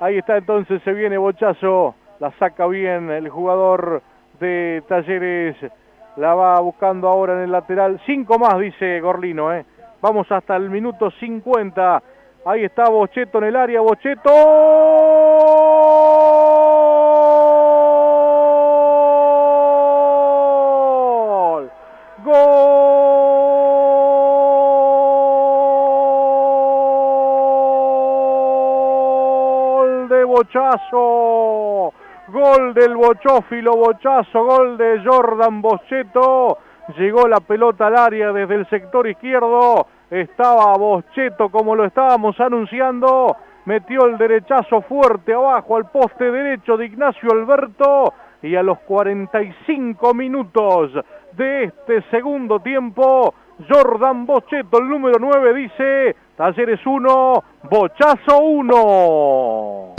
Ahí está entonces, se viene Bochazo, la saca bien el jugador de Talleres, la va buscando ahora en el lateral. 5 más, dice Gorlino, Vamos hasta el minuto 50. Ahí está Bocheto en el área, Bocheto. ¡Gol! ¡Gol de Bochazo! Gol del bochófilo Bochazo, gol de Jordan Bocheto. Llegó la pelota al área desde el sector izquierdo. Estaba Bocheto como lo estábamos anunciando. Metió el derechazo fuerte abajo al poste derecho de Ignacio Alberto. Y a los 45 minutos de este segundo tiempo, Jordan Bocheto, el número 9, dice: Talleres 1, Bochazo 1.